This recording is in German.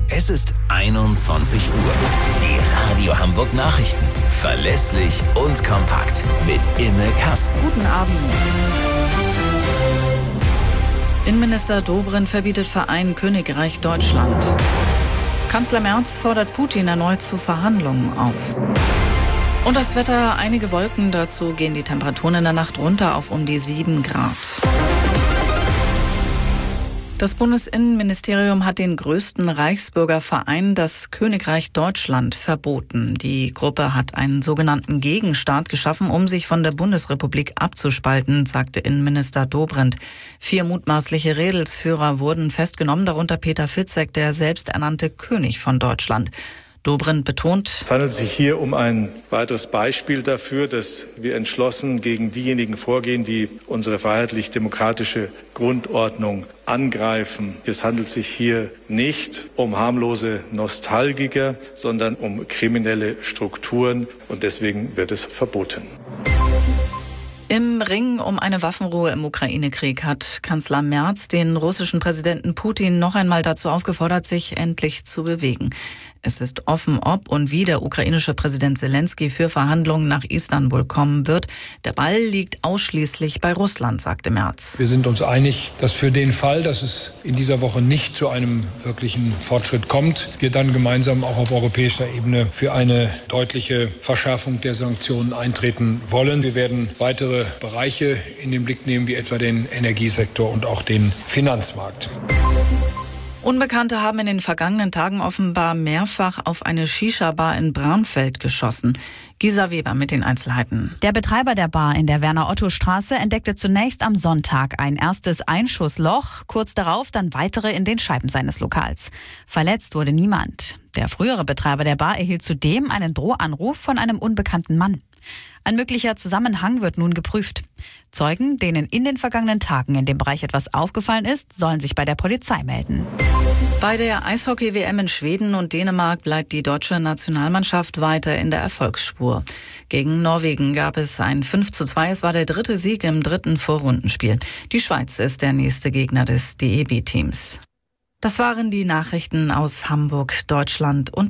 Es ist 21 Uhr. Die Radio Hamburg Nachrichten. Verlässlich und kompakt. Mit Imme Kasten. Guten Abend. Innenminister Dobrindt verbietet Verein Königreich Deutschland. Kanzler Merz fordert Putin erneut zu Verhandlungen auf. Und das Wetter, einige Wolken, dazu gehen die Temperaturen in der Nacht runter auf um die 7 Grad. Das Bundesinnenministerium hat den größten Reichsbürgerverein, das Königreich Deutschland, verboten. Die Gruppe hat einen sogenannten Gegenstaat geschaffen, um sich von der Bundesrepublik abzuspalten, sagte Innenminister Dobrindt. 4 mutmaßliche Redelsführer wurden festgenommen, darunter Peter Fitzek, der selbsternannte König von Deutschland. Dobrindt betont: Es handelt sich hier um ein weiteres Beispiel dafür, dass wir entschlossen gegen diejenigen vorgehen, die unsere freiheitlich-demokratische Grundordnung angreifen. Es handelt sich hier nicht um harmlose Nostalgiker, sondern um kriminelle Strukturen, und deswegen wird es verboten. Im Ring um eine Waffenruhe im Ukraine-Krieg hat Kanzler Merz den russischen Präsidenten Putin noch einmal dazu aufgefordert, sich endlich zu bewegen. Es ist offen, ob und wie der ukrainische Präsident Zelensky für Verhandlungen nach Istanbul kommen wird. Der Ball liegt ausschließlich bei Russland, sagte Merz. Wir sind uns einig, dass für den Fall, dass es in dieser Woche nicht zu einem wirklichen Fortschritt kommt, wir dann gemeinsam auch auf europäischer Ebene für eine deutliche Verschärfung der Sanktionen eintreten wollen. Wir werden weitere Bereiche in den Blick nehmen, wie etwa den Energiesektor und auch den Finanzmarkt. Unbekannte haben in den vergangenen Tagen offenbar mehrfach auf eine Shisha-Bar in Bramfeld geschossen. Gisa Weber mit den Einzelheiten. Der Betreiber der Bar in der Werner-Otto-Straße entdeckte zunächst am Sonntag ein erstes Einschussloch, kurz darauf dann weitere in den Scheiben seines Lokals. Verletzt wurde niemand. Der frühere Betreiber der Bar erhielt zudem einen Drohanruf von einem unbekannten Mann. Ein möglicher Zusammenhang wird nun geprüft. Zeugen, denen in den vergangenen Tagen in dem Bereich etwas aufgefallen ist, sollen sich bei der Polizei melden. Bei der Eishockey-WM in Schweden und Dänemark bleibt die deutsche Nationalmannschaft weiter in der Erfolgsspur. Gegen Norwegen gab es ein 5:2. Es war der 3. Sieg im 3. Vorrundenspiel. Die Schweiz ist der nächste Gegner des DEB-Teams. Das waren die Nachrichten aus Hamburg, Deutschland und